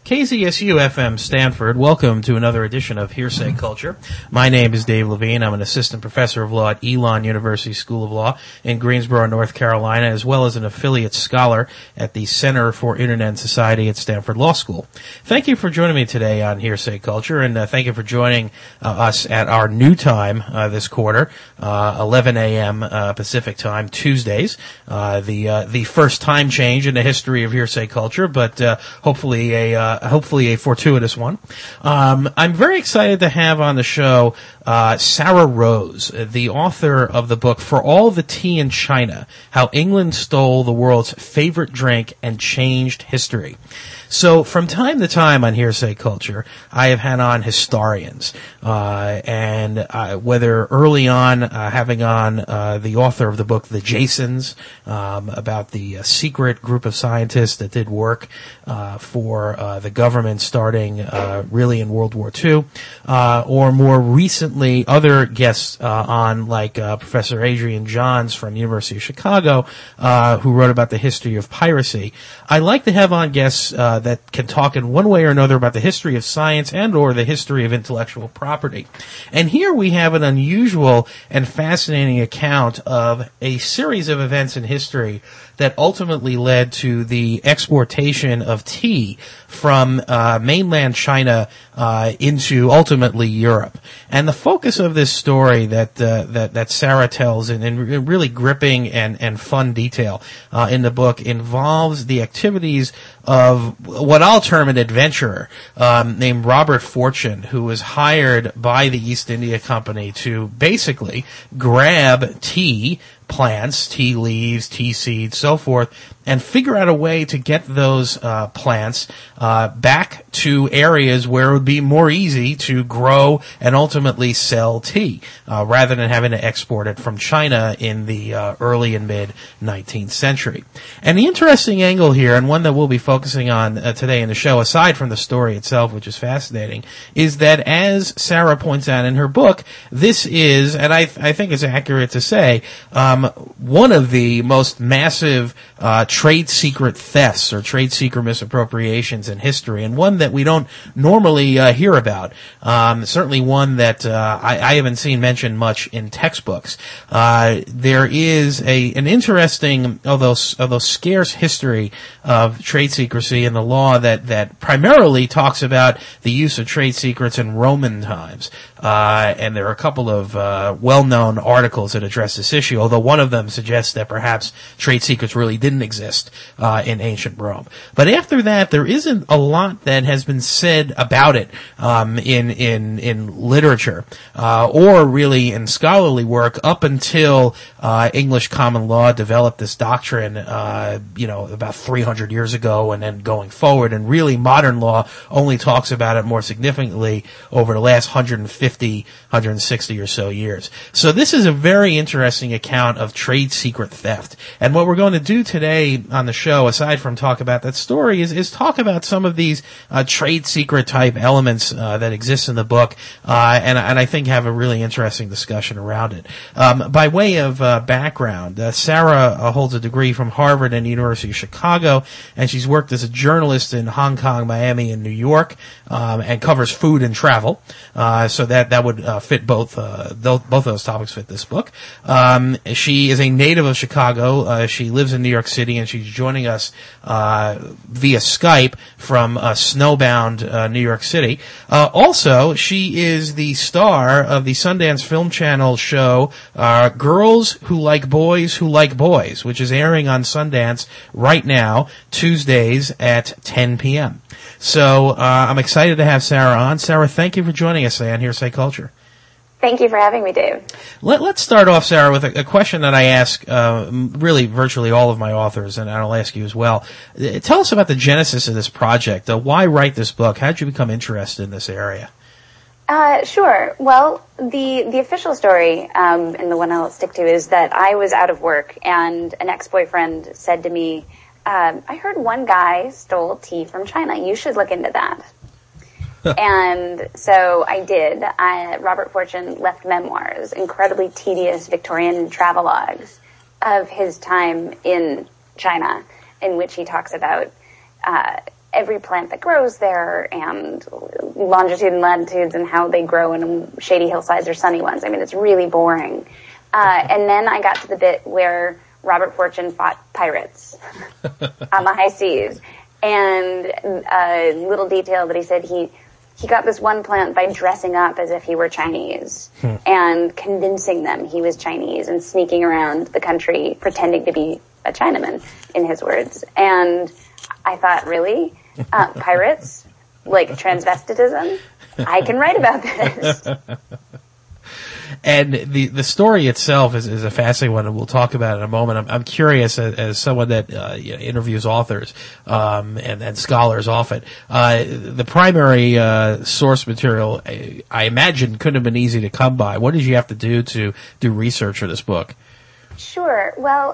KZSU-FM Stanford, welcome to another edition of Hearsay Culture. My name is Dave Levine. I'm an assistant professor of law at Elon University School of Law in Greensboro, North Carolina, as well as an affiliate scholar at the Center for Internet and Society at Stanford Law School. Thank you for joining me today on Hearsay Culture, and thank you for joining us at our new time this quarter, 11 a.m. Pacific time, Tuesdays. The first time change in the history of Hearsay Culture, but hopefully a fortuitous one. I'm very excited to have on the show Sarah Rose, the author of the book For All the Tea in China, How England Stole the World's Favorite Drink and Changed History. So from time to time on Hearsay Culture, I have had on historians, and whether early on having on the author of the book The Jasons, about the secret group of scientists that did work for the government starting really in World War II, or more recently other guests on like Professor Adrian Johns from University of Chicago, who wrote about the history of piracy. I like to have on guests that can talk in one way or another about the history of science and or the history of intellectual property. And here we have an unusual and fascinating account of a series of events in history that ultimately led to the exportation of tea from mainland China into ultimately Europe. And the focus of this story that Sarah tells in really gripping and fun detail in the book involves the activities of what I'll term an adventurer named Robert Fortune, who was hired by the East India Company to basically grab tea plants, tea leaves, tea seeds, so forth, and figure out a way to get those plants back to areas where it would be more easy to grow and ultimately sell tea, rather than having to export it from China in the early and mid-19th century. And the interesting angle here, and one that we'll be focusing on today in the show, aside from the story itself, which is fascinating, is that as Sarah points out in her book, this is, and I think it's accurate to say, one of the most massive trade secret thefts or trade secret misappropriations in history, and one that we don't normally hear about. Certainly one that I haven't seen mentioned much in textbooks. There is an interesting, although scarce, history of trade secrecy in the law that primarily talks about the use of trade secrets in Roman times. And there are a couple of well-known articles that address this issue, although one of them suggests that perhaps trade secrets really didn't exist in ancient Rome. But after that, there isn't a lot that has been said about it in literature or really in scholarly work up until English common law developed this doctrine, about 300 years ago, and then going forward. And really, modern law only talks about it more significantly over the last 160 or so years. So this is a very interesting account of trade secret theft. And what we're going to do today on the show, aside from talk about that story, is talk about some of these trade secret type elements that exist in the book, and I think have a really interesting discussion around it. By way of background, Sarah holds a degree from Harvard and the University of Chicago, and she's worked as a journalist in Hong Kong, Miami, and New York, and covers food and travel. So that would fit both of those topics fit this book. She is a native of Chicago. She lives in New York City, and she's joining us via Skype from snowbound New York City. Also, she is the star of the Sundance Film Channel show Girls Who Like Boys, which is airing on Sundance right now, Tuesdays at 10 p.m. So I'm excited to have Sarah on. Sarah, thank you for joining us today on Hearsay Culture. Thank you for having me, Dave. Let's start off, Sarah, with a question that I ask really virtually all of my authors, and I'll ask you as well. Tell us about the genesis of this project. Why write this book? How did you become interested in this area? Sure. Well, the official story, and the one I'll stick to, is that I was out of work, and an ex-boyfriend said to me, I heard one guy stole tea from China. You should look into that. And so I did. Robert Fortune left memoirs, incredibly tedious Victorian travelogues of his time in China, in which he talks about every plant that grows there and longitude and latitudes and how they grow in shady hillsides or sunny ones. I mean, it's really boring. And then I got to the bit where Robert Fortune fought pirates on the high seas. And a little detail that he said he got this one plant by dressing up as if he were Chinese and convincing them he was Chinese and sneaking around the country pretending to be a Chinaman, in his words. And I thought, really? Pirates? Like transvestitism? I can write about this. And the story itself is a fascinating one, and we'll talk about it in a moment. I'm curious, as someone that interviews authors and scholars often. The primary source material, I imagine, couldn't have been easy to come by. What did you have to do research for this book? Sure. Well,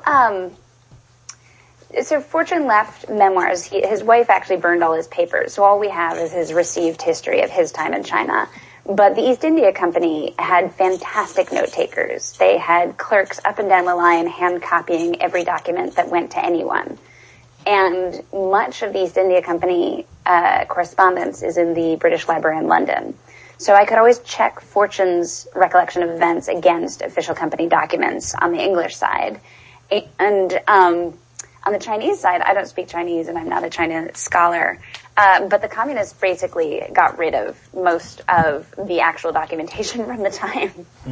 so Fortune left memoirs. His wife actually burned all his papers, so all we have is his received history of his time in China. But the East India Company had fantastic note takers. They had clerks up and down the line hand copying every document that went to anyone. And much of the East India Company correspondence is in the British Library in London. So I could always check Fortune's recollection of events against official company documents on the English side. And on the Chinese side, I don't speak Chinese and I'm not a China scholar. But the communists basically got rid of most of the actual documentation from the time.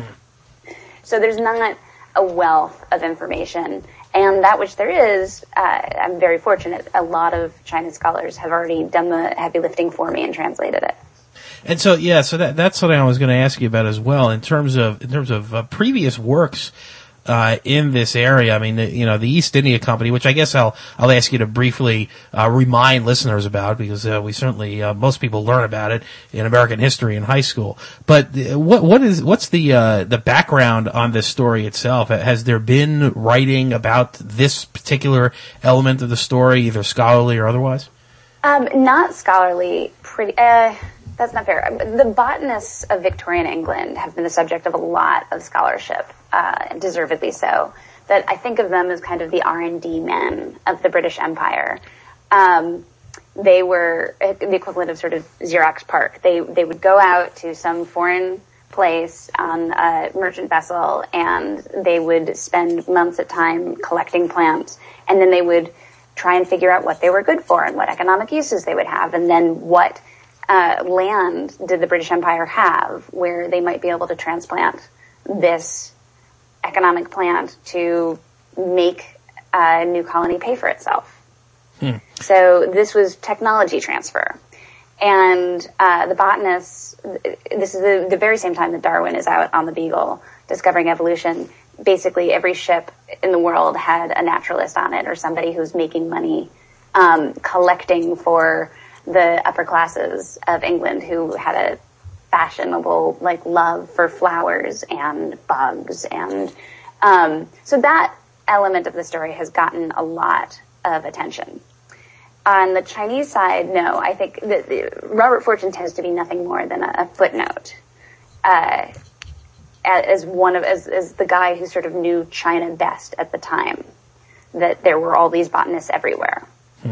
So there's not a wealth of information. And that which there is, I'm very fortunate. A lot of China scholars have already done the heavy lifting for me and translated it. And so, so that's something I was going to ask you about as well. In terms of previous works in this area, I mean, the East India Company, which I guess I'll ask you to briefly remind listeners about, because we certainly most people learn about it in American history in high school. But what's the background on this story itself? Has there been writing about this particular element of the story, either scholarly or otherwise? Not scholarly. That's not fair. The botanists of Victorian England have been the subject of a lot of scholarship, and deservedly so. That I think of them as kind of the R&D men of the British Empire. They were the equivalent of sort of Xerox PARC. They would go out to some foreign place on a merchant vessel, and they would spend months at time collecting plants, and then they would try and figure out what they were good for and what economic uses they would have, and then what land did the British Empire have where they might be able to transplant this economic plant to make a new colony pay for itself. So this was technology transfer. And the botanists, this is the very same time that Darwin is out on the Beagle discovering evolution. Basically every ship in the world had a naturalist on it or somebody who's making money collecting for the upper classes of England who had a fashionable love for flowers and bugs, and so that element of the story has gotten a lot of attention. On the Chinese side, no, I think that Robert Fortune tends to be nothing more than a footnote, as the guy who sort of knew China best at the time, that there were all these botanists everywhere.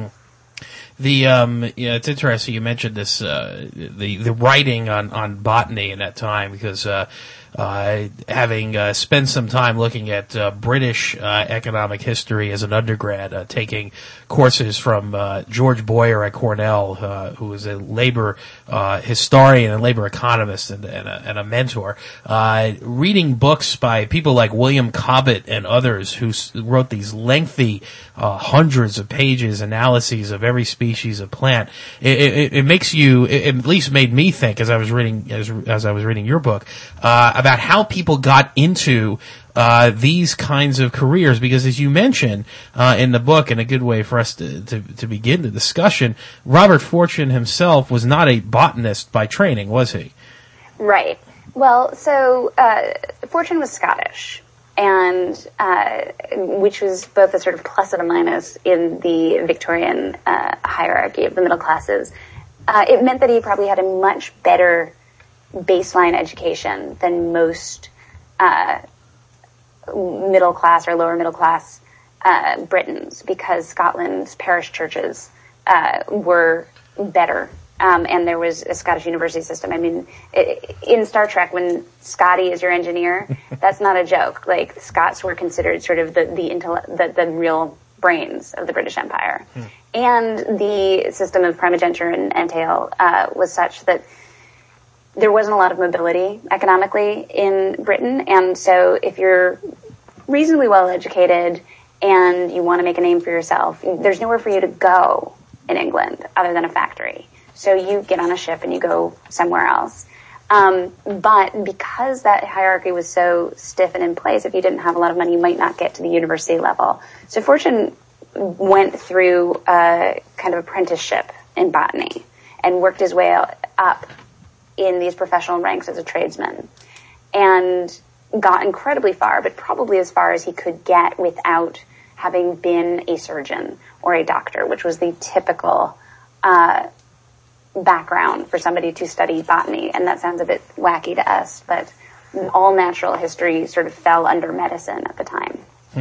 It's interesting you mentioned this, the writing on botany in that time, because, having spent some time looking at British economic history as an undergrad, taking courses from George Boyer at Cornell, who was a labor historian and labor economist and a mentor, reading books by people like William Cobbett and others who wrote these lengthy hundreds of pages analyses of every species of plant. It makes you, it at least made me think as I was reading your book, about how people got into these kinds of careers, because as you mentioned in the book, and a good way for us to begin the discussion, Robert Fortune himself was not a botanist by training, was he? Right. Well, so Fortune was Scottish, and which was both a sort of plus and a minus in the Victorian hierarchy of the middle classes. It meant that he probably had a much better baseline education than most middle class or lower middle class Britons, because Scotland's parish churches were better. And there was a Scottish university system. I mean, in Star Trek, when Scotty is your engineer, that's not a joke. Like, the Scots were considered sort of the real brains of the British Empire. And the system of primogeniture and entail was such that there wasn't a lot of mobility economically in Britain. And so if you're reasonably well educated and you want to make a name for yourself, there's nowhere for you to go in England other than a factory. So you get on a ship and you go somewhere else. But because that hierarchy was so stiff and in place, if you didn't have a lot of money, you might not get to the university level. So Fortune went through a kind of apprenticeship in botany and worked his way up in these professional ranks as a tradesman and got incredibly far, but probably as far as he could get without having been a surgeon or a doctor, which was the typical background for somebody to study botany. And that sounds a bit wacky to us, but all natural history sort of fell under medicine at the time.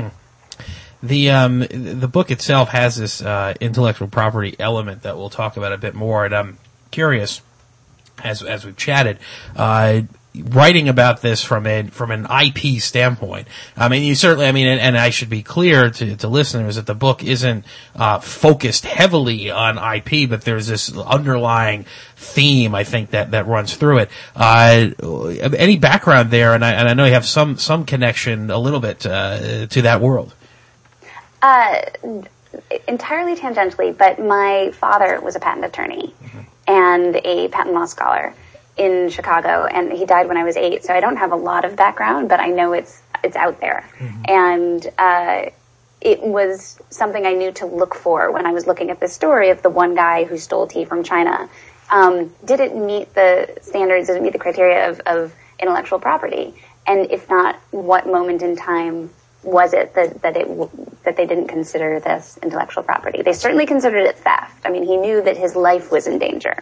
The book itself has this intellectual property element that we'll talk about a bit more, and I'm curious, as we've chatted, writing about this from an IP standpoint. I mean, you certainly, I mean, and I should be clear to listeners that the book isn't focused heavily on IP, but there's this underlying theme, I think, that runs through it. Any background there, and I know you have some connection a little bit to that world. Entirely tangentially, but my father was a patent attorney and a patent law scholar in Chicago, and he died when I was 8, so I don't have a lot of background, but I know it's out there. And it was something I knew to look for when I was looking at this story of the one guy who stole tea from China. Did it meet the standards, did it meet the criteria of intellectual property? And if not, what moment in time was it that they didn't consider this intellectual property? They certainly considered it theft. I mean, he knew that his life was in danger.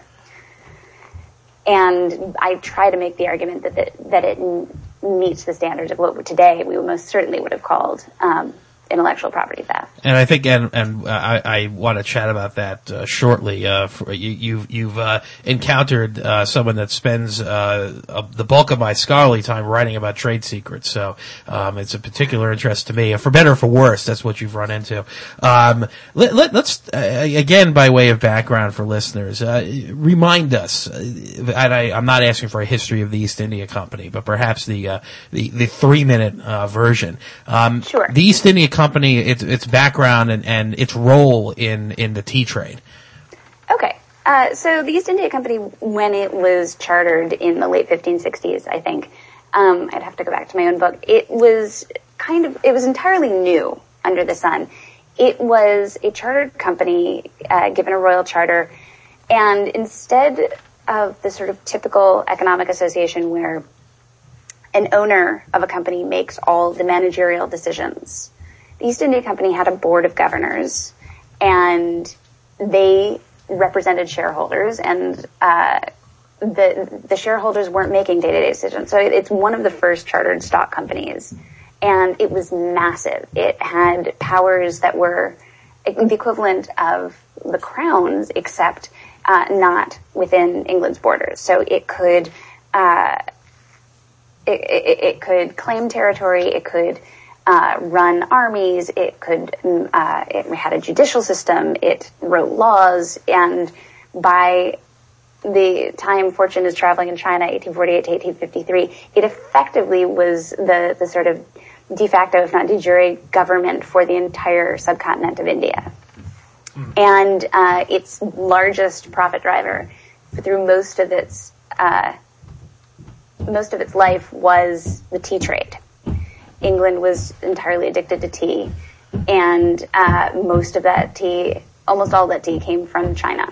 And I try to make the argument that it meets the standards of what today we most certainly would have called intellectual property theft. And I think, I want to chat about that shortly. You've encountered someone that spends the bulk of my scholarly time writing about trade secrets, so it's a particular interest to me. For better or for worse, that's what you've run into. Let's again, by way of background for listeners, remind us. And I'm not asking for a history of the East India Company, but perhaps the 3-minute version. Sure. The East India Company, its background and its role in the tea trade. Okay. So the East India Company, when it was chartered in the late 1560s, I think, I'd have to go back to my own book, it was entirely new under the sun. It was a chartered company, given a royal charter, and instead of the sort of typical economic association where an owner of a company makes all the managerial decisions, the East India Company had a board of governors, and they represented shareholders, and the shareholders weren't making day-to-day decisions. So it's one of the first chartered stock companies, and it was massive. It had powers that were the equivalent of the crown's, except not within England's borders. So it could it could claim territory. It could run armies. It had a judicial system. It wrote laws. And by the time Fortune is traveling in China, 1848 to 1853, it effectively was the sort of de facto, if not de jure, government for the entire subcontinent of India. And its largest profit driver through most of its life was the tea trade. England was entirely addicted to tea, and most of that tea, almost all that tea, came from China.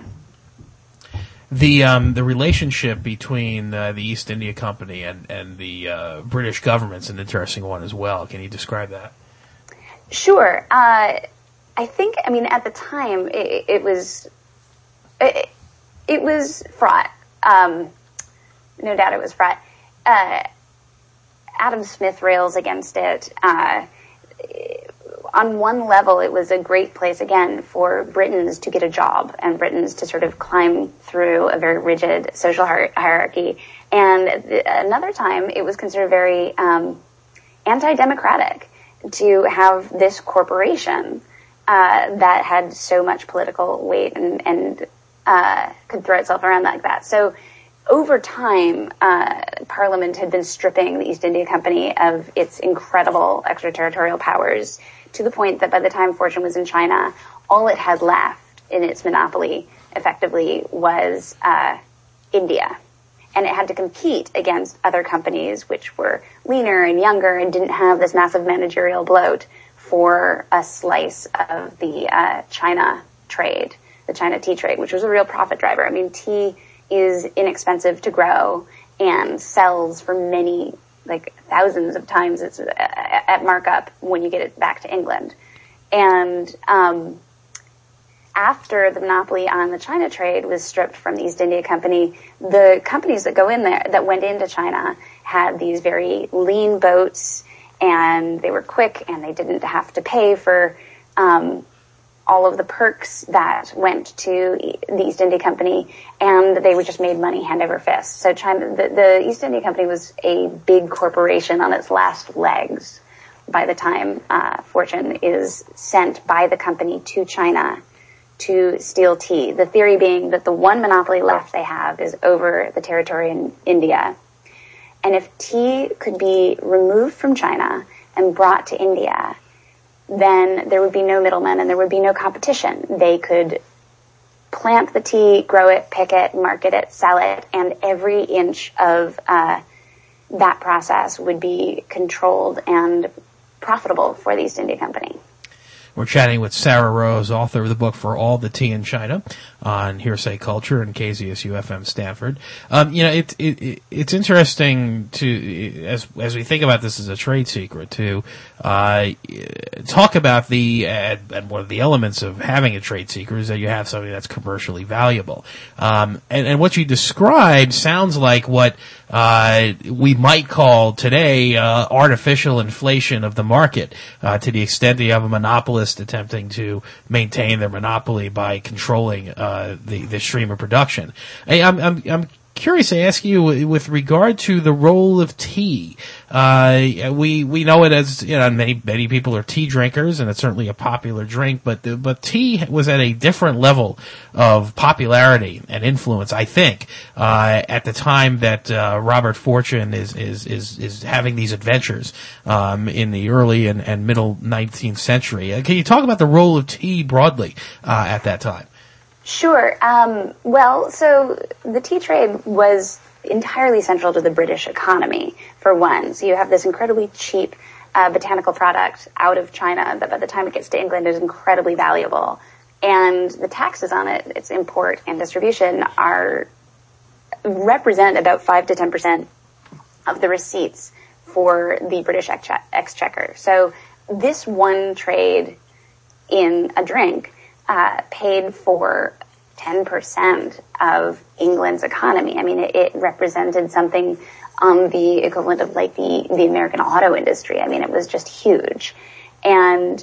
The relationship between the East India Company and the British government's an interesting one as well. Can you describe that? Sure. I think, I mean, at the time, it was fraught. No doubt it was fraught. Adam Smith rails against it. on one level, it was a great place, again, for Britons to get a job and Britons to sort of climb through a very rigid social hierarchy. And another time, it was considered very anti-democratic to have this corporation that had so much political weight and could throw itself around like that. So over time, Parliament had been stripping the East India Company of its incredible extraterritorial powers to the point that by the time Fortune was in China, all it had left in its monopoly effectively was India. And it had to compete against other companies which were leaner and younger and didn't have this massive managerial bloat for a slice of the China trade, the China tea trade, which was a real profit driver. I mean, tea is inexpensive to grow and sells for many, like thousands of times it's at markup when you get it back to England. And after the monopoly on the China trade was stripped from the East India Company, the companies that went into China had these very lean boats, and they were quick, and they didn't have to pay for all of the perks that went to the East India Company, and they just made money hand over fist. So China, the East India Company was a big corporation on its last legs by the time Fortune is sent by the company to China to steal tea. The theory being that the one monopoly left they have is over the territory in India. And if tea could be removed from China and brought to India, then there would be no middlemen and there would be no competition. They could plant the tea, grow it, pick it, market it, sell it, and every inch of that process would be controlled and profitable for the East India Company. We're chatting with Sarah Rose, author of the book For All the Tea in China, on Hearsay Culture and KZSU-FM Stanford. It's interesting to, as we think about this as a trade secret, to talk about and one of the elements of having a trade secret is that you have something that's commercially valuable. And what you described sounds like what we might call today artificial inflation of the market, to the extent that you have a monopolist attempting to maintain their monopoly by controlling the stream of production. I'm curious to ask you, with regard to the role of tea. We know it as, many people are tea drinkers, and it's certainly a popular drink, but tea was at a different level of popularity and influence, I think, at the time that Robert Fortune is having these adventures in the early and middle 19th century. Can you talk about the role of tea broadly at that time? Sure. So the tea trade was entirely central to the British economy, for one. So you have this incredibly cheap botanical product out of China that by the time it gets to England is incredibly valuable. And the taxes on it, its import and distribution, represent about 5 to 10% of the receipts for the British exchequer. So this one trade in a drink paid for 10% of England's economy. I mean, it represented something on the equivalent of like the American auto industry. I mean, it was just huge. And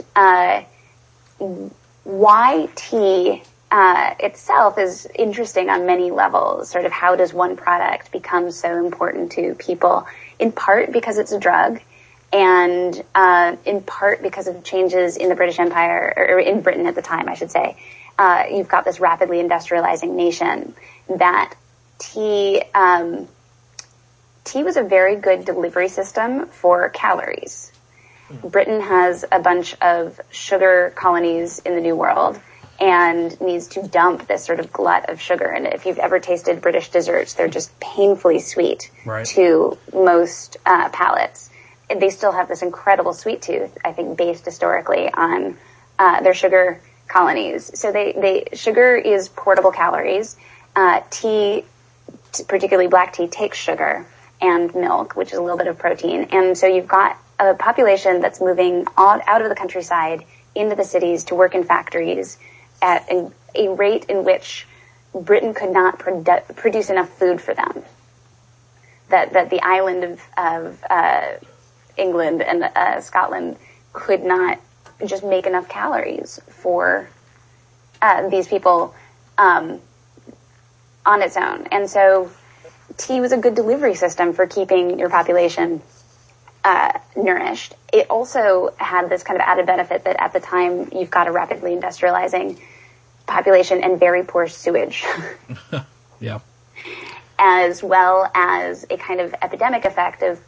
why tea itself is interesting on many levels. Sort of how does one product become so important to people? In part because it's a drug, and in part because of changes in the British Empire, or in Britain at the time, I should say. You've got this rapidly industrializing nation that tea was a very good delivery system for calories. Britain has a bunch of sugar colonies in the New World and needs to dump this sort of glut of sugar. And if you've ever tasted British desserts, they're just painfully sweet to most palates. They still have this incredible sweet tooth, I think, based historically on their sugar colonies. So sugar is portable calories. Tea, particularly black tea, takes sugar and milk, which is a little bit of protein. And so you've got a population that's moving out of the countryside into the cities to work in factories at a rate in which Britain could not produce enough food for them. That the island of England and Scotland could not just make enough calories for these people on its own. And so tea was a good delivery system for keeping your population nourished. It also had this kind of added benefit that at the time you've got a rapidly industrializing population and very poor sewage. Yeah. As well as a kind of epidemic effect of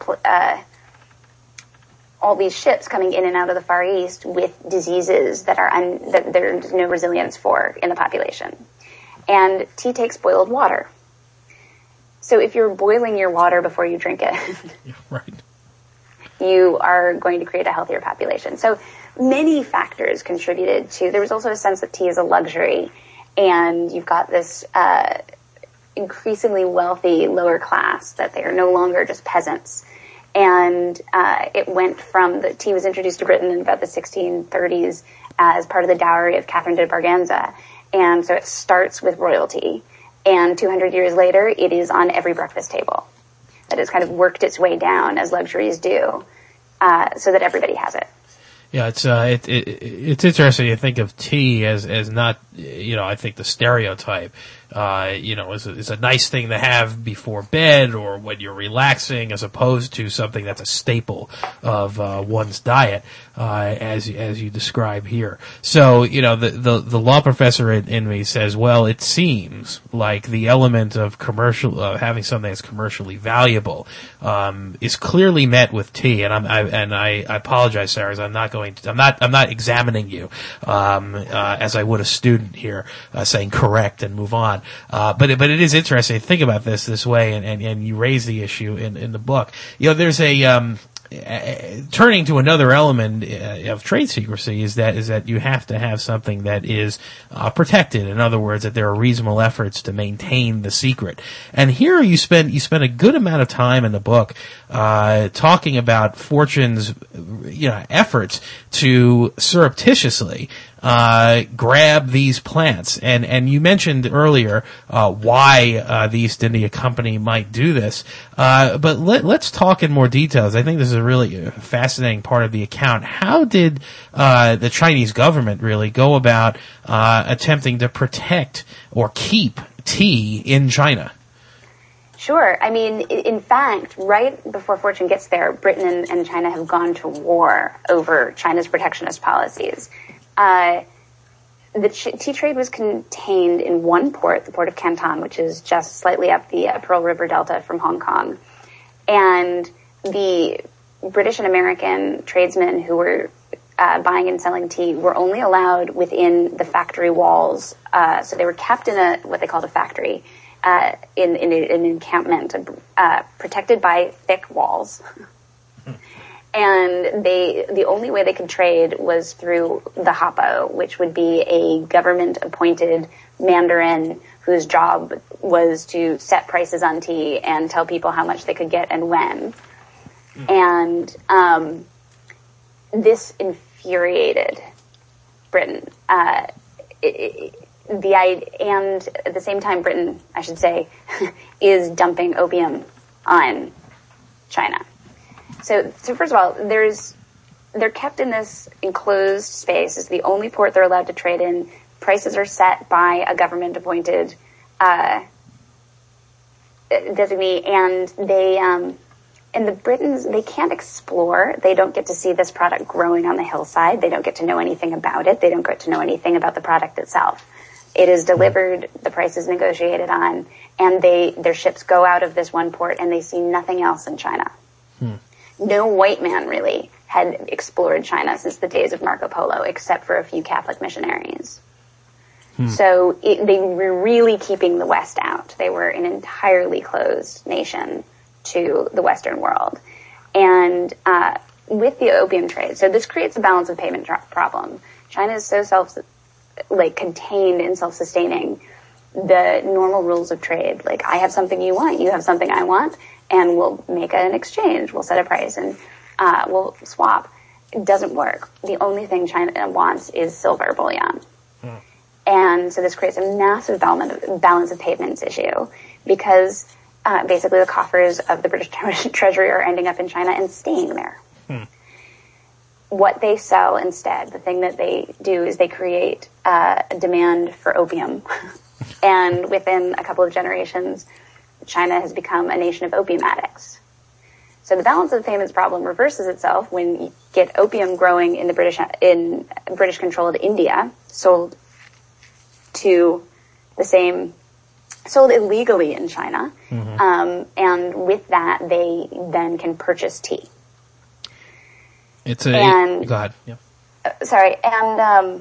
all these ships coming in and out of the Far East with diseases that that there's no resilience for in the population. And tea takes boiled water. So if you're boiling your water before you drink it, yeah, right, you are going to create a healthier population. So many factors contributed to. There was also a sense that tea is a luxury, and you've got this increasingly wealthy lower class that they are no longer just peasants. And it went from the tea was introduced to Britain in about the 1630s as part of the dowry of Catherine de Braganza, and so it starts with royalty. And 200 years later, it is on every breakfast table. That has kind of worked its way down, as luxuries do, so that everybody has it. Yeah, it's interesting to think of tea as not, I think the stereotype, is a nice thing to have before bed or when you're relaxing, as opposed to something that's a staple of one's diet, as you describe here. So, the law professor in me says, well, it seems like the element of having something that's commercially valuable, is clearly met with tea. And I apologize, Sarah, as I'm not examining you, as I would a student here, saying correct and move on. But it is interesting to think about this way, and you raise the issue in the book. There's turning to another element of trade secrecy is that you have to have something that is protected. In other words, that there are reasonable efforts to maintain the secret. And here you spend a good amount of time in the book talking about Fortune's efforts to surreptitiously grab these plants. And you mentioned earlier why the East India Company might do this. But let's talk in more details. I think this is a really fascinating part of the account. How did the Chinese government really go about attempting to protect or keep tea in China? Sure. I mean, in fact, right before Fortune gets there, Britain and China have gone to war over China's protectionist policies. The tea trade was contained in one port, the port of Canton, which is just slightly up the Pearl River Delta from Hong Kong. And the British and American tradesmen who were buying and selling tea were only allowed within the factory walls. So they were kept in what they called a factory, in an encampment, protected by thick walls. And the only way they could trade was through the Hapo, which would be a government-appointed mandarin whose job was to set prices on tea and tell people how much they could get and when. And this infuriated Britain. And at the same time, Britain, I should say, is dumping opium on China. So first of all, they're kept in this enclosed space. It's the only port they're allowed to trade in. Prices are set by a government-appointed designee, and the Britons, they can't explore. They don't get to see this product growing on the hillside. They don't get to know anything about it. They don't get to know anything about the product itself. It is delivered, the price is negotiated on, and their ships go out of this one port, and they see nothing else in China. No white man really had explored China since the days of Marco Polo, except for a few Catholic missionaries. So they were really keeping the West out. They were an entirely closed nation to the Western world. And with the opium trade, so this creates a balance of payment problem. China is so contained and self-sustaining. The normal rules of trade, like I have something you want, you have something I want, and we'll make an exchange. We'll set a price and we'll swap. It doesn't work. The only thing China wants is silver bullion. And so this creates a massive balance of payments issue because basically the coffers of the British Treasury are ending up in China and staying there. what they sell instead, the thing that they do is they create a demand for opium. And within a couple of generations, China has become a nation of opium addicts. So the balance of payments problem reverses itself when you get opium growing in British-controlled India, sold illegally in China, and with that they then can purchase tea. Go ahead. Yep. Sorry, and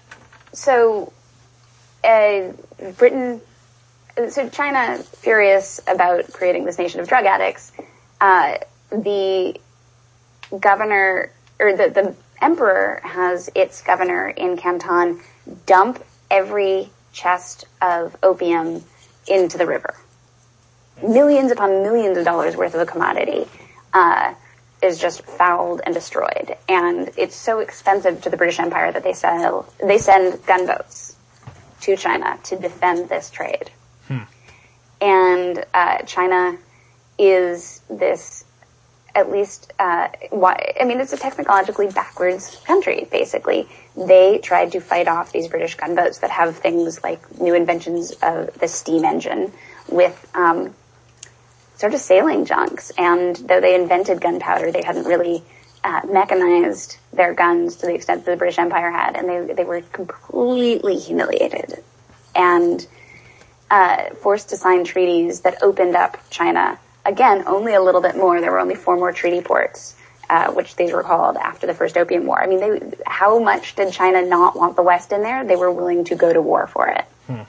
China, furious about creating this nation of drug addicts, the governor, or the emperor has its governor in Canton dump every chest of opium into the river. Millions upon millions of dollars worth of a commodity is just fouled and destroyed. And it's so expensive to the British Empire that they send gunboats to China to defend this trade. And China is this, at least, it's a technologically backwards country, basically. They tried to fight off these British gunboats that have things like new inventions of the steam engine with sort of sailing junks. And though they invented gunpowder, they hadn't really mechanized their guns to the extent that the British Empire had. And they were completely humiliated and forced to sign treaties that opened up China. Again, only a little bit more. There were only 4 more treaty ports, which these were called after the First Opium War. I mean, how much did China not want the West in there? They were willing to go to war for it.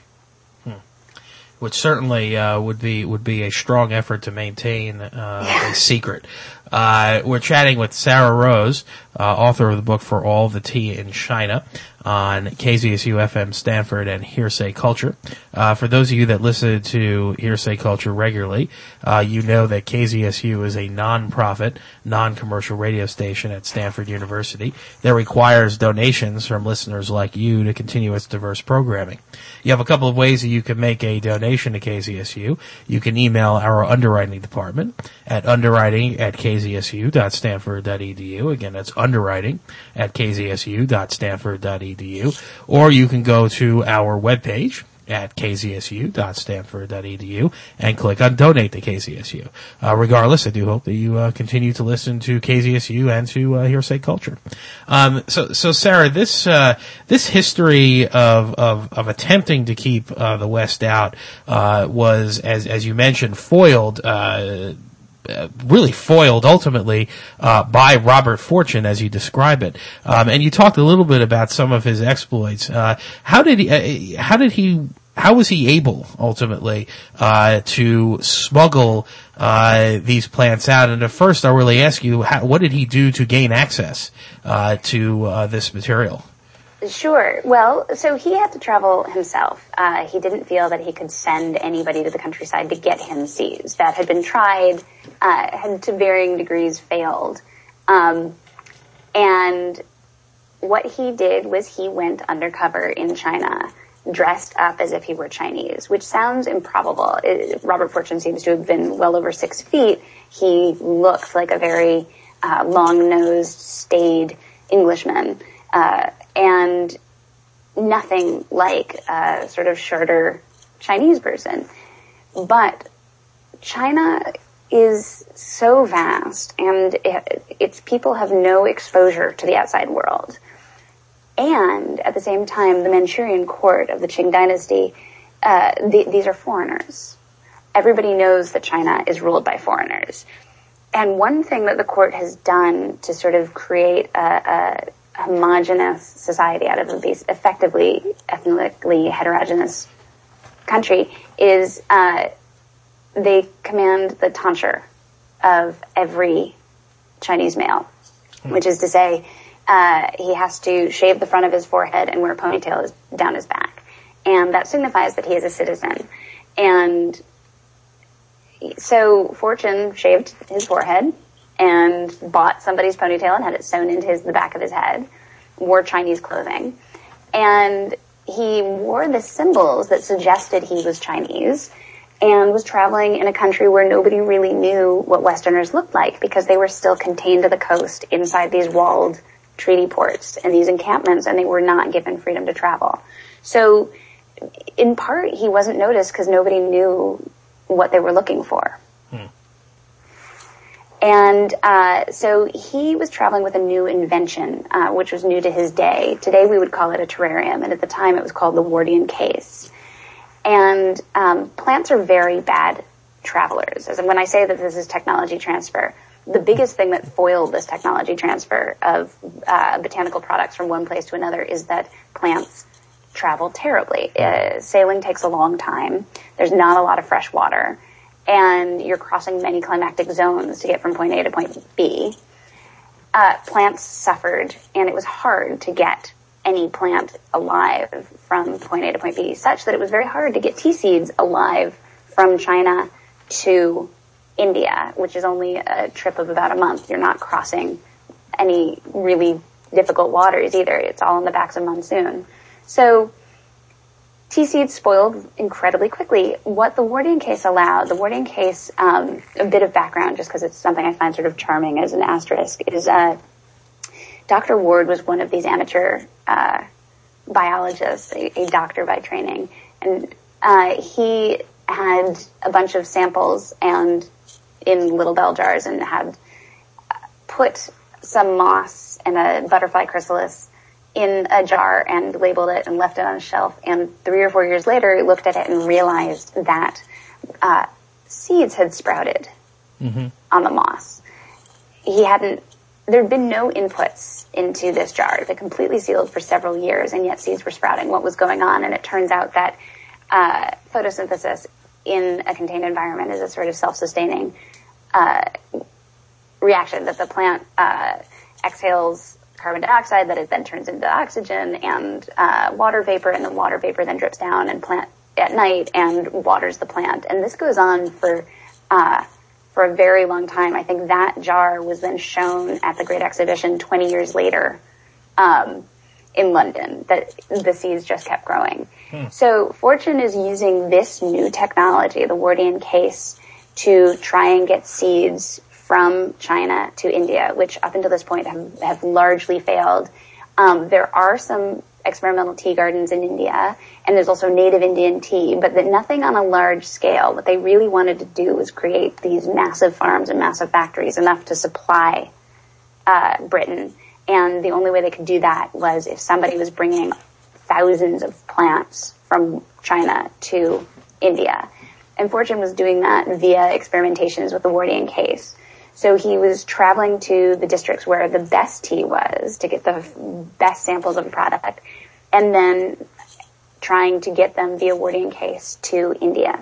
Which certainly would be a strong effort to maintain a secret. We're chatting with Sarah Rose, author of the book For All the Tea in China, on KZSU FM Stanford and Hearsay Culture. For those of you that listen to Hearsay Culture regularly, you know that KZSU is a non-profit, non-commercial radio station at Stanford University that requires donations from listeners like you to continue its diverse programming. You have a couple of ways that you can make a donation to KZSU. You can email our underwriting department at underwriting@kzsu.stanford.edu. Again, that's underwriting@kzsu.stanford.edu. Or you can go to our webpage at kzsu.stanford.edu and click on Donate to KZSU. Regardless, I do hope that you continue to listen to KZSU and to Hearsay Culture. So Sarah, this history of attempting to keep the West out was, as you mentioned, foiled ultimately by Robert Fortune, as you describe it. And you talked a little bit about some of his exploits. How was he able ultimately to smuggle these plants out? And at first, I'll really ask you, what did he do to gain access to this material? Sure. Well, so he had to travel himself. He didn't feel that he could send anybody to the countryside to get him seized. That had been tried, had to varying degrees failed. And what he did was he went undercover in China, dressed up as if he were Chinese, which sounds improbable. Robert Fortune seems to have been well over 6 feet. He looked like a very long-nosed, staid Englishman. And nothing like a sort of shorter Chinese person. But China is so vast, and its people have no exposure to the outside world. And at the same time, the Manchurian court of the Qing dynasty, these are foreigners. Everybody knows that China is ruled by foreigners. And one thing that the court has done to sort of create a homogenous society out of these effectively ethnically heterogeneous country is they command the tonsure of every Chinese male, which is to say he has to shave the front of his forehead and wear a ponytail down his back. And that signifies that he is a citizen. And so Fortune shaved his forehead and bought somebody's ponytail and had it sewn into the back of his head, wore Chinese clothing, and he wore the symbols that suggested he was Chinese, and was traveling in a country where nobody really knew what Westerners looked like because they were still contained to the coast inside these walled treaty ports and these encampments, and they were not given freedom to travel. So in part, he wasn't noticed because nobody knew what they were looking for. And so he was traveling with a new invention, which was new to his day. Today we would call it a terrarium, and at the time it was called the Wardian case. And plants are very bad travelers. As when I say that this is technology transfer, the biggest thing that foiled this technology transfer of botanical products from one place to another is that plants travel terribly. Sailing takes a long time. There's not a lot of fresh water. And you're crossing many climactic zones to get from point A to point B. Plants suffered, and it was hard to get any plant alive from point A to point B, such that it was very hard to get tea seeds alive from China to India, which is only a trip of about a month. You're not crossing any really difficult waters either. It's all in the backs of monsoon. So tea seeds spoiled incredibly quickly. What the Wardian case allowed, the Wardian case, a bit of background, just because it's something I find sort of charming as an asterisk, is Dr. Ward was one of these amateur biologists, a doctor by training, and he had a bunch of samples and in little bell jars and had put some moss and a butterfly chrysalis in a jar and labeled it and left it on a shelf. And 3 or 4 years later, he looked at it and realized that seeds had sprouted on the moss. There'd been no inputs into this jar. It had been completely sealed for several years, and yet seeds were sprouting. What was going on? And it turns out that photosynthesis in a contained environment is a sort of self-sustaining reaction, that the plant exhales carbon dioxide, that it then turns into oxygen and water vapor, and the water vapor then drips down and plant at night and waters the plant. And this goes on for a very long time. I think that jar was then shown at the Great Exhibition 20 years later in London, that the seeds just kept growing. So Fortune is using this new technology, the Wardian case, to try and get seeds from China to India, which up until this point have largely failed. There are some experimental tea gardens in India, and there's also native Indian tea, but nothing on a large scale. What they really wanted to do was create these massive farms and massive factories, enough to supply Britain. And the only way they could do that was if somebody was bringing thousands of plants from China to India. And Fortune was doing that via experimentations with the Wardian case. So he was traveling to the districts where the best tea was to get the best samples of a product, and then trying to get them via Wardian case to India.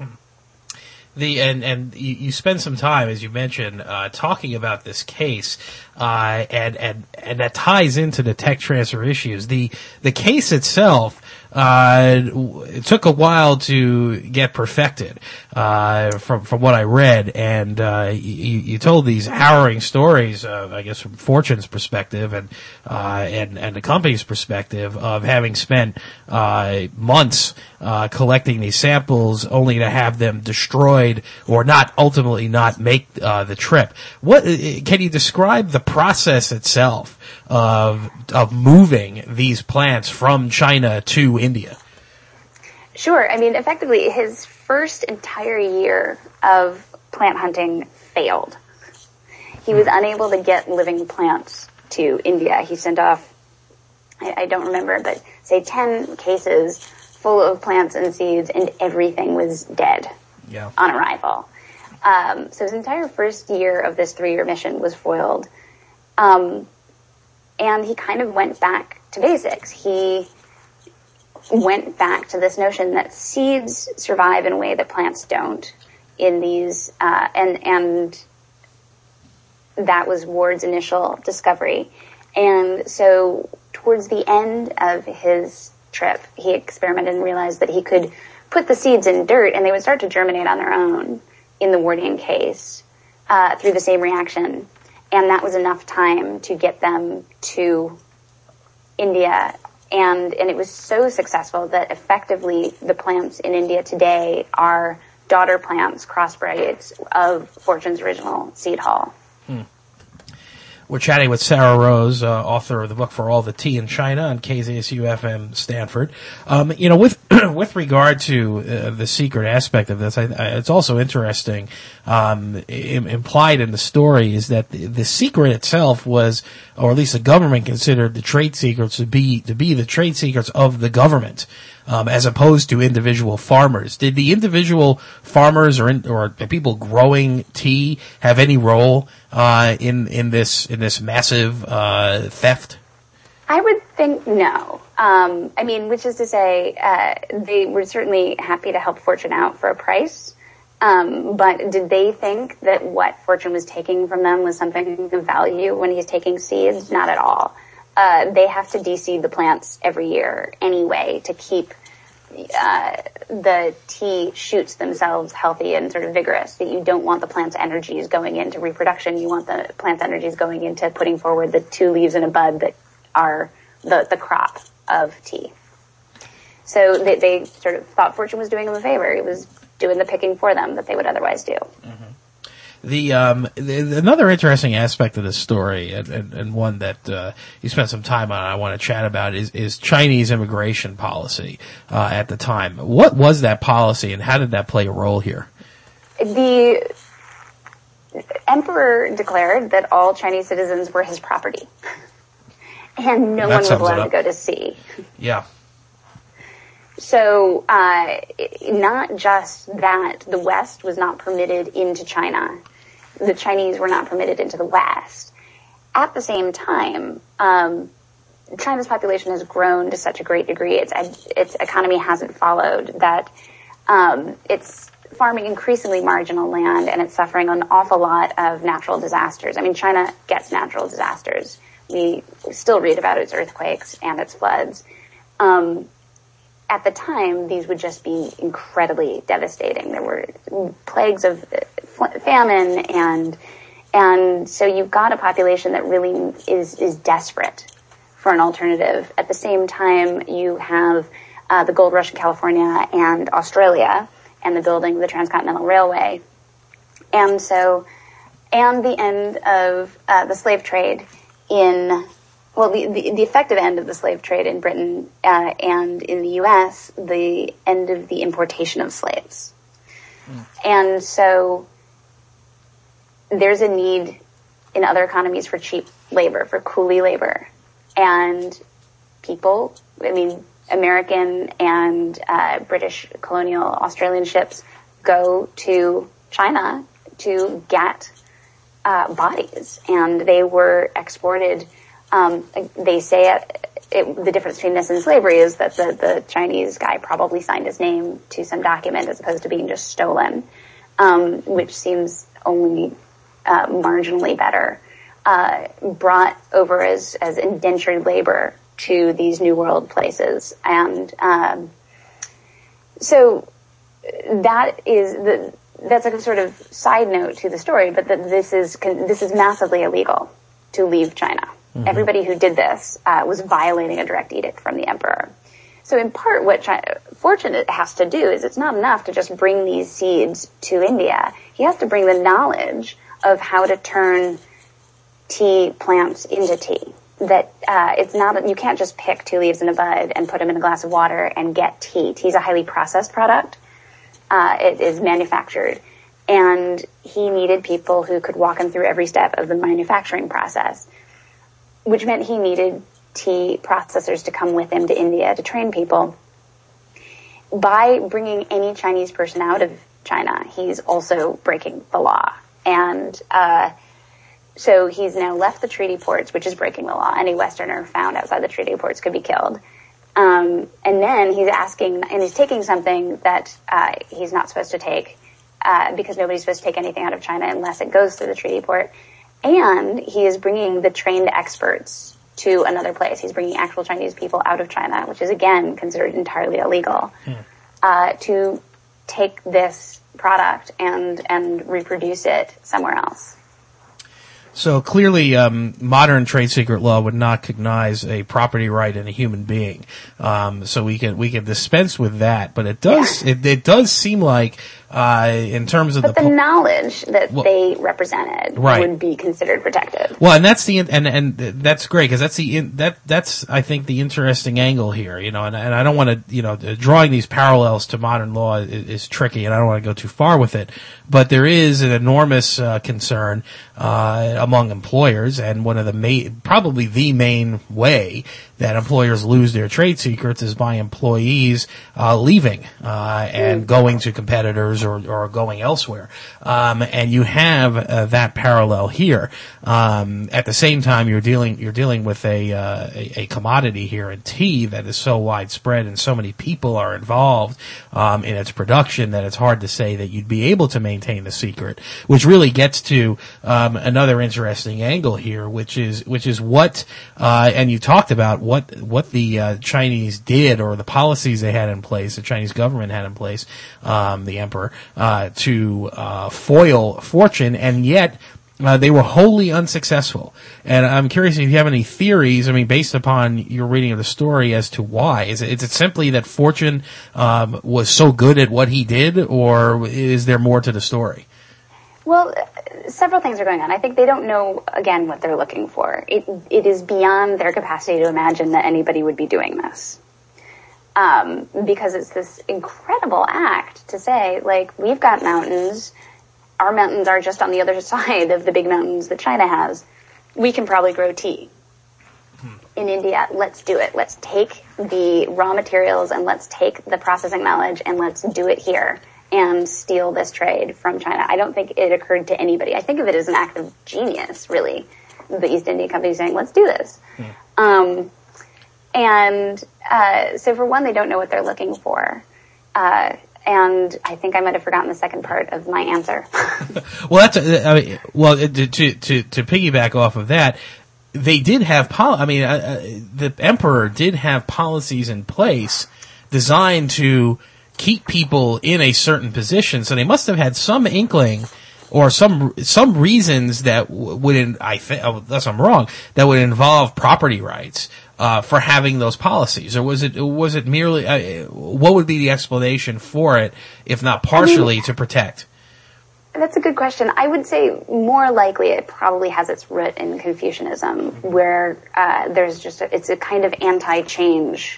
And you spend some time, as you mentioned, talking about this case, and that ties into the tech transfer issues. The case itself, it took a while to get perfected, from what I read, and you told these harrowing stories, I guess from Fortune's perspective and the company's perspective, of having spent months collecting these samples only to have them destroyed or ultimately not make the trip. What can you describe the process itself of moving these plants from China to India? Sure. I mean, effectively, his first entire year of plant hunting failed. He was unable to get living plants to India. He sent off, I don't remember, but say 10 cases full of plants and seeds, and everything was dead on arrival. So his entire first year of this 3-year mission was foiled. And he kind of went back to basics. He went back to this notion that seeds survive in a way that plants don't in these, and that was Ward's initial discovery. And so towards the end of his trip, he experimented and realized that he could put the seeds in dirt and they would start to germinate on their own in the Wardian case, through the same reaction. And that was enough time to get them to India. And it was so successful that effectively the plants in India today are daughter plants, crossbreds of Fortune's original seed haul. We're chatting with Sarah Rose, author of the book For All the Tea in China on KZSU-FM Stanford. With regard to the secret aspect of this, it's also interesting. Implied in the story is that the secret itself was, or at least the government considered the trade secrets to be the trade secrets of the government. As opposed to individual farmers. Did the individual farmers or people growing tea have any role in this massive theft? I would think no. Which is to say, they were certainly happy to help Fortune out for a price. But did they think that what Fortune was taking from them was something of value when he's taking seeds? Not at all. They have to de-seed the plants every year anyway to keep the tea shoots themselves healthy and sort of vigorous. That you don't want the plant's energies going into reproduction. You want the plant's energies going into putting forward the 2 leaves and a bud that are the crop of tea. So they sort of thought Fortune was doing them a favor. He was doing the picking for them that they would otherwise do. Mm-hmm. Another interesting aspect of this story, and one that you spent some time on, I want to chat about, is Chinese immigration policy at the time. What was that policy, and how did that play a role here? The emperor declared that all Chinese citizens were his property, and no one was allowed to go to sea. Yeah. So, not just that the West was not permitted into China, the Chinese were not permitted into the West. At the same time, China's population has grown to such a great degree, its economy hasn't followed, that it's farming increasingly marginal land, and it's suffering an awful lot of natural disasters. I mean, China gets natural disasters. We still read about its earthquakes and its floods. At the time, these would just be incredibly devastating. There were plagues of famine, and so you've got a population that really is desperate for an alternative. At the same time, you have the gold rush in California and Australia, and the building of the Transcontinental Railway, and the end of the slave trade the effective end of the slave trade in Britain and in the U.S., the end of the importation of slaves. And so there's a need in other economies for cheap labor, for coolie labor. And people, American and British colonial Australian ships go to China to get bodies, and they were exported. They say the difference between this and slavery is that the Chinese guy probably signed his name to some document as opposed to being just stolen, which seems only marginally better, brought over as indentured labor to these New World places. And so that's like a sort of side note to the story, but that this is massively illegal to leave China. Mm-hmm. Everybody who did this was violating a direct edict from the emperor. So in part, what Fortune has to do is it's not enough to just bring these seeds to India. He has to bring the knowledge of how to turn tea plants into tea. That it's not, you can't just pick 2 leaves and a bud and put them in a glass of water and get tea. Tea is a highly processed product. It is manufactured. And he needed people who could walk him through every step of the manufacturing process, which meant he needed tea processors to come with him to India to train people. By bringing any Chinese person out of China, he's also breaking the law. And so he's now left the treaty ports, which is breaking the law. Any Westerner found outside the treaty ports could be killed. And then he's taking something that he's not supposed to take, because nobody's supposed to take anything out of China unless it goes through the treaty port. And he is bringing the trained experts to another place. He's bringing actual Chinese people out of China, which is, again, considered entirely illegal, to take this product and reproduce it somewhere else. So clearly, modern trade secret law would not recognize a property right in a human being. So we can dispense with that, but it does seem like, in terms of the knowledge that they represented would be considered protected. Well, and that's and that's great, because that's I think the interesting angle here, and I don't want to, drawing these parallels to modern law is tricky, and I don't want to go too far with it, but there is an enormous concern among employers, and one of probably the main way that employers lose their trade secrets is by employees leaving and going to competitors or going elsewhere. And you have that parallel here. At the same time, you're dealing with a commodity here in tea that is so widespread and so many people are involved in its production that it's hard to say that you'd be able to maintain the secret, which really gets to another interesting angle here, which is what and you talked about what the Chinese did, or the policies they had in place, the Chinese government had in place, the emperor, to foil fortune, and yet they were wholly unsuccessful. And I'm curious if you have any theories, based upon your reading of the story, as to why. Is it simply that Fortune was so good at what he did, or is there more to the story? Well, several things are going on. I think they don't know, again, what they're looking for. It is beyond their capacity to imagine that anybody would be doing this. Because it's this incredible act to say, we've got mountains. Our mountains are just on the other side of the big mountains that China has. We can probably grow tea in India. Let's do it. Let's take the raw materials and let's take the processing knowledge and let's do it here and steal this trade from China. I don't think it occurred to anybody. I think of it as an act of genius, really. The East India Company saying, let's do this. So for one, they don't know what they're looking for. And I think I might have forgotten the second part of my answer. Well, to piggyback off of that, they did have the emperor did have policies in place designed to keep people in a certain position. So they must have had some inkling or some reasons that would, unless I'm wrong, that would involve property rights for having those policies, or was it merely what would be the explanation for it, if not partially to protect? That's a good question. I would say more likely it probably has its root in Confucianism, where there's it's a kind of anti-change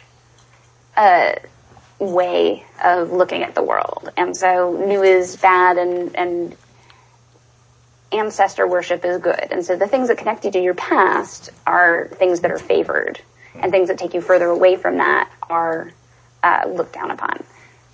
way of looking at the world, and so new is bad and ancestor worship is good, and so the things that connect you to your past are things that are favored, and things that take you further away from that are looked down upon.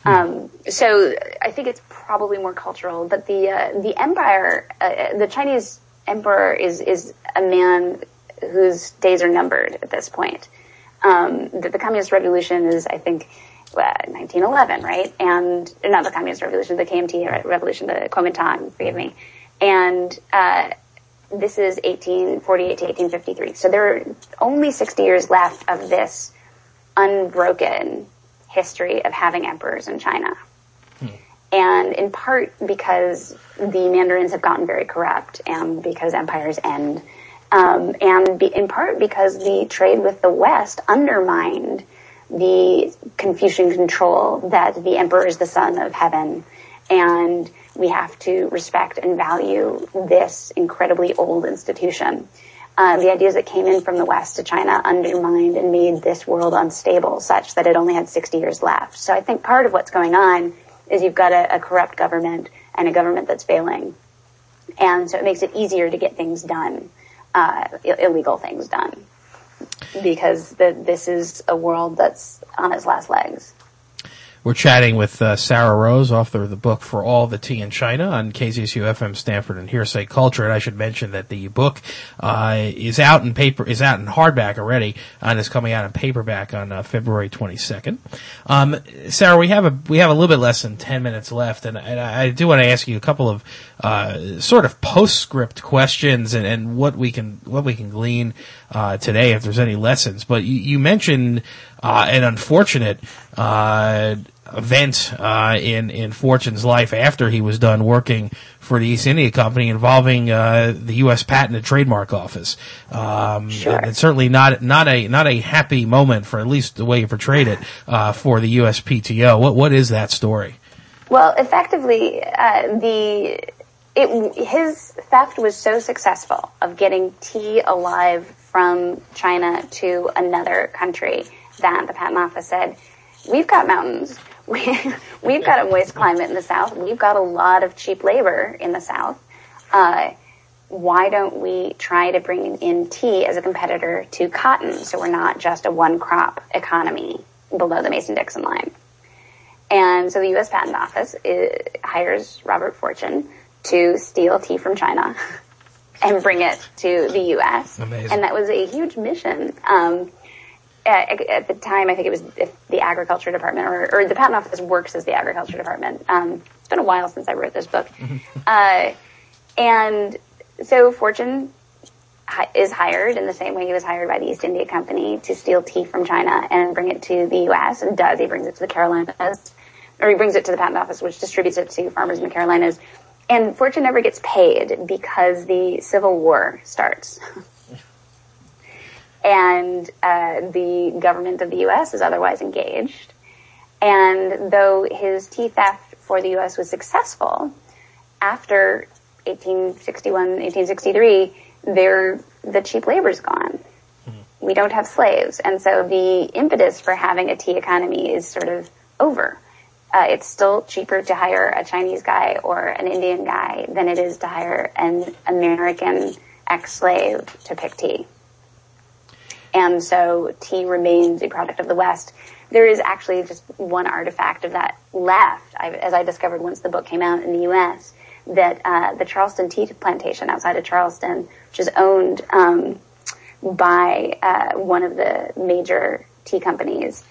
So I think it's probably more cultural, but the empire, the Chinese emperor is a man whose days are numbered at this point. The Communist Revolution is, I think, 1911, right? And not the Communist Revolution, the KMT Revolution, the Kuomintang, forgive me. And this is 1848 to 1853. So there are only 60 years left of this unbroken history of having emperors in China. And in part because the mandarins have gotten very corrupt, and because empires end, in part because the trade with the West undermined the Confucian control that the emperor is the son of heaven, and we have to respect and value this incredibly old institution. The ideas that came in from the West to China undermined and made this world unstable, such that it only had 60 years left. So I think part of what's going on is you've got a corrupt government and a government that's failing. And so it makes it easier to get things done, illegal things done, because this is a world that's on its last legs. We're chatting with Sarah Rose, author of the book For All the Tea in China on KZSU-FM Stanford and Hearsay Culture. And I should mention that the book is out in hardback already, and is coming out in paperback on February 22nd. Sarah, we have a little bit less than 10 minutes left, and I do want to ask you a couple of sort of postscript questions and what we can glean today, if there's any lessons. But you mentioned an unfortunate event in Fortune's life after he was done working for the East India Company involving the U.S. Patent and Trademark Office. Sure. And certainly not a happy moment, for at least the way you portrayed it, for the USPTO. What is that story? Well, effectively, his theft was so successful of getting tea alive from China to another country that the Patent Office said, we've got mountains, we've got a moist climate in the South, we've got a lot of cheap labor in the South. Why don't we try to bring in tea as a competitor to cotton, so we're not just a one-crop economy below the Mason-Dixon line? And so the U.S. Patent Office hires Robert Fortune to steal tea from China and bring it to the U.S. Amazing. And that was a huge mission. At the time, I think it was the Agriculture Department, or the Patent Office works as the Agriculture Department. It's been a while since I wrote this book. And so Fortune is hired in the same way he was hired by the East India Company to steal tea from China and bring it to the U.S. and does. He brings it to the Carolinas, or he brings it to the Patent Office, which distributes it to farmers in the Carolinas. And Fortune never gets paid because the Civil War starts. And the government of the U.S. is otherwise engaged. And though his tea theft for the U.S. was successful, after 1861, 1863, the cheap labor's gone. We don't have slaves. And so the impetus for having a tea economy is sort of over. It's still cheaper to hire a Chinese guy or an Indian guy than it is to hire an American ex-slave to pick tea. And so tea remains a product of the West. There is actually just one artifact of that left, as I discovered once the book came out in the U.S., that the Charleston tea plantation outside of Charleston, which is owned by one of the major tea companies,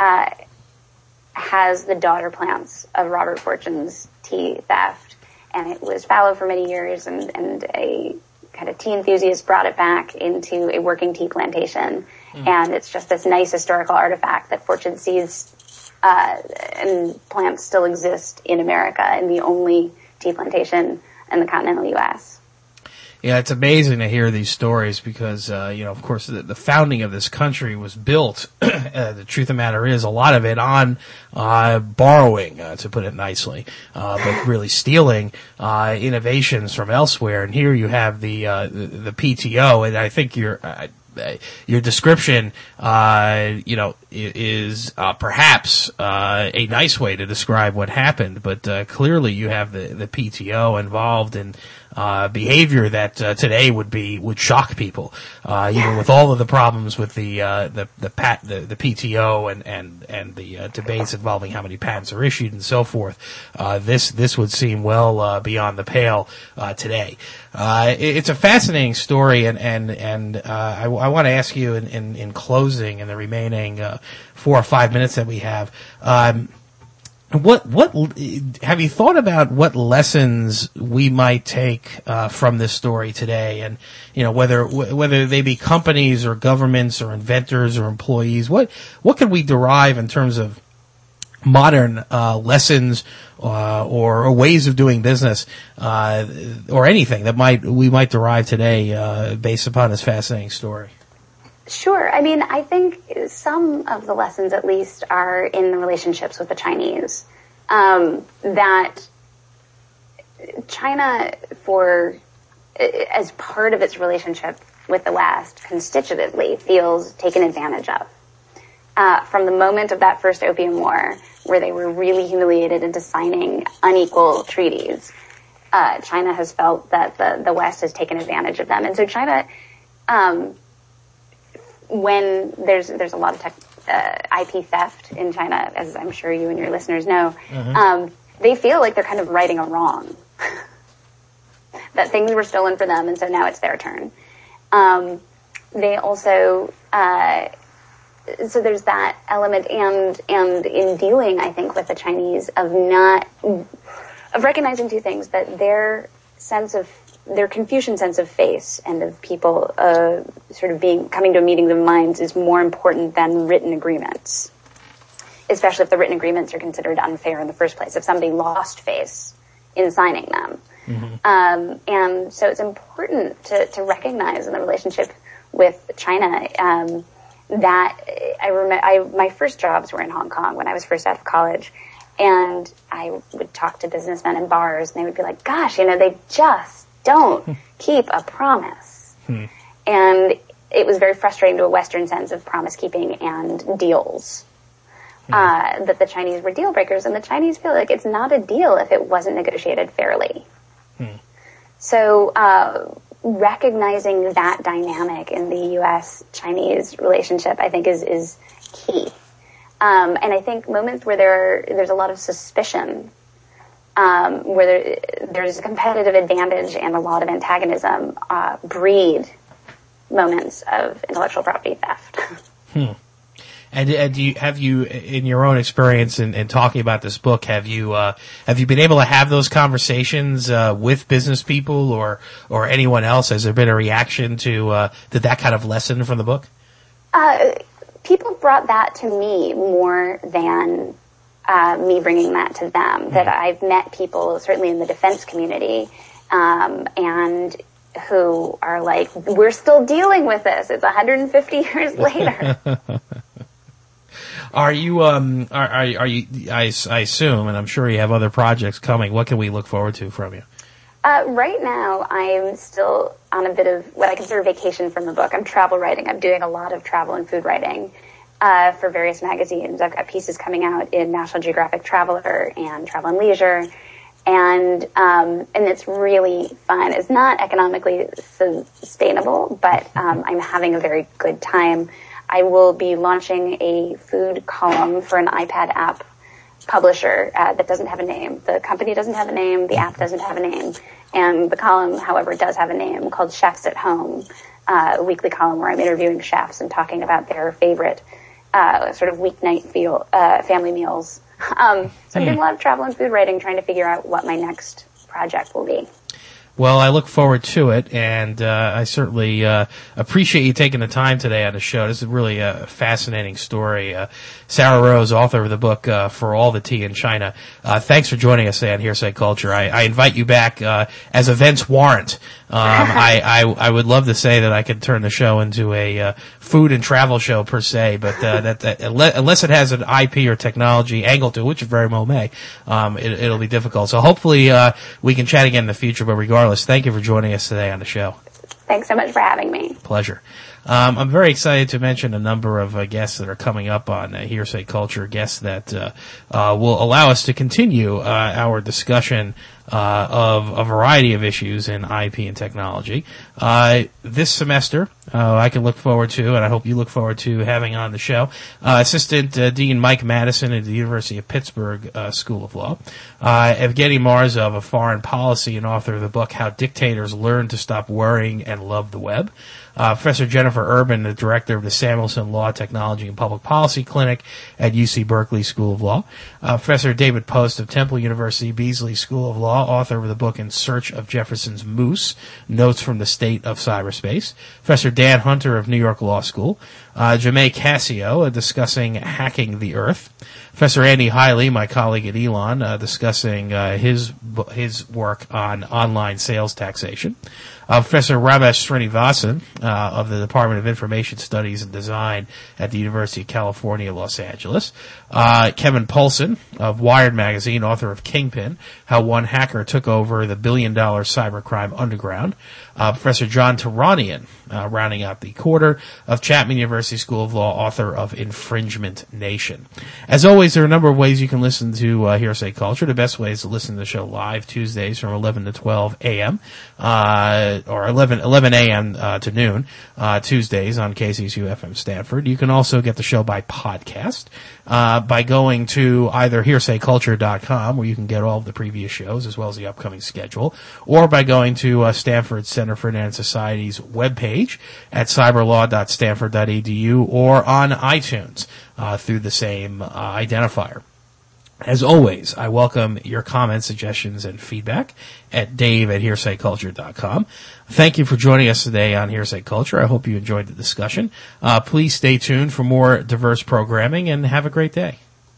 has the daughter plants of Robert Fortune's tea theft. And it was fallow for many years, and a kind of tea enthusiast brought it back into a working tea plantation. And it's just this nice historical artifact that Fortune sees, and plants still exist in America, and the only tea plantation in the continental U.S. Yeah, it's amazing to hear these stories because, of course, the founding of this country was built, the truth of the matter is, a lot of it on borrowing, to put it nicely, but really stealing innovations from elsewhere. And here you have the PTO, and I think your description, is perhaps a nice way to describe what happened, but clearly you have the PTO involved in behavior that today would shock people, even with all of the problems with the PTO and the debates involving how many patents are issued and so forth. This would seem well beyond the pale today. It's a fascinating story, and I want to ask you in closing, in the remaining 4 or 5 minutes that we have. What have you thought about what lessons we might take from this story today, and whether they be companies or governments or inventors or employees, what can we derive in terms of modern lessons or ways of doing business, or anything that we might derive today based upon this fascinating story? Sure. I mean, I think some of the lessons, at least, are in the relationships with the Chinese. That China, as part of its relationship with the West, constitutively feels taken advantage of. From the moment of that first Opium War, where they were really humiliated into signing unequal treaties, China has felt that the West has taken advantage of them. And so China, when there's a lot of IP theft in China, as I'm sure you and your listeners know, they feel like they're kind of righting a wrong. That things were stolen for them, and so now it's their turn. They also, so there's that element, and in dealing, I think, with the Chinese of recognizing two things: that their Confucian sense of face and of people sort of coming to a meeting of the minds is more important than written agreements. especially if the written agreements are considered unfair in the first place, if somebody lost face in signing them. And so it's important to recognize in the relationship with China that my first jobs were in Hong Kong when I was first out of college, and I would talk to businessmen in bars, and they would be like, gosh, they just don't keep a promise. And it was very frustrating to a Western sense of promise keeping and deals. That the Chinese were deal breakers, and the Chinese feel like it's not a deal if it wasn't negotiated fairly. So recognizing that dynamic in the U.S.-Chinese relationship, I think, is key. And I think moments where there's a lot of suspicion, where there's a competitive advantage and a lot of antagonism, breed moments of intellectual property theft. And have you, in your own experience in talking about this book, have you been able to have those conversations with business people or anyone else? Has there been a reaction to that kind of lesson from the book? People brought that to me more than me bringing that to them. That I've met people, certainly in the defense community, and who are like, "We're still dealing with this. It's 150 years later." Are you, I assume, and I'm sure you have other projects coming, what can we look forward to from you? Right now, I'm still on a bit of what I consider vacation from the book. I'm travel writing. I'm doing a lot of travel and food writing for various magazines. I've got pieces coming out in National Geographic Traveler and Travel and Leisure, and it's really fun. It's not economically sustainable, but I'm having a very good time. I will be launching a food column for an iPad app publisher that doesn't have a name. The company doesn't have a name. The app doesn't have a name. And the column, however, does have a name, called Chefs at Home, a weekly column where I'm interviewing chefs and talking about their favorite sort of weeknight family meals. So I'm doing a lot of travel and food writing, trying to figure out what my next project will be. Well, I look forward to it, and I certainly appreciate you taking the time today on the show. This is really a fascinating story. Sarah Rose, author of the book For All the Tea in China. Thanks for joining us today on Hearsay Culture. I invite you back as events warrant. I would love to say that I could turn the show into a food and travel show per se, but that unless it has an IP or technology angle to it, which it very well may, it'll be difficult. So hopefully we can chat again in the future, but regardless, thank you for joining us today on the show. Thanks so much for having me. Pleasure. I'm very excited to mention a number of guests that are coming up on Hearsay Culture, guests that will allow us to continue our discussion of a variety of issues in IP and technology. This semester, I can look forward to, and I hope you look forward to having on the show, Assistant Dean Mike Madison at the University of Pittsburgh School of Law, Evgeny Marzov of Foreign Policy and author of the book How Dictators Learn to Stop Worrying and Love the Web, Professor Jennifer Urban, the director of the Samuelson Law, Technology, and Public Policy Clinic at UC Berkeley School of Law, Professor David Post of Temple University Beasley School of Law, author of the book In Search of Jefferson's Moose, Notes from the State of Cyberspace, Professor Dan Hunter of New York Law School, Jaume Cascio, discussing Hacking the Earth, Professor Andy Hiley, my colleague at Elon, discussing his work on online sales taxation, Professor Ramesh Srinivasan of the Department of Information Studies and Design at the University of California, Los Angeles, Kevin Poulsen of Wired Magazine, author of Kingpin, How One Hacker Took Over the Billion-Dollar Cybercrime Underground, Professor John Turanian, rounding out the quarter, of Chapman University School of Law, author of Infringement Nation. As always, there are a number of ways you can listen to Hearsay Culture. The best way is to listen to the show live Tuesdays from 11 to 12 a.m., or 11 a.m. To noon, Tuesdays on KCSU FM Stanford. You can also get the show by podcast, by going to either hearsayculture.com, where you can get all of the previous shows as well as the upcoming schedule, or by going to Stanford Center for Internet Society's webpage at cyberlaw.stanford.edu, or on iTunes through the same identifier. As always, I welcome your comments, suggestions, and feedback at dave@hearsayculture.com. Thank you for joining us today on Hearsay Culture. I hope you enjoyed the discussion. Please stay tuned for more diverse programming, and have a great day.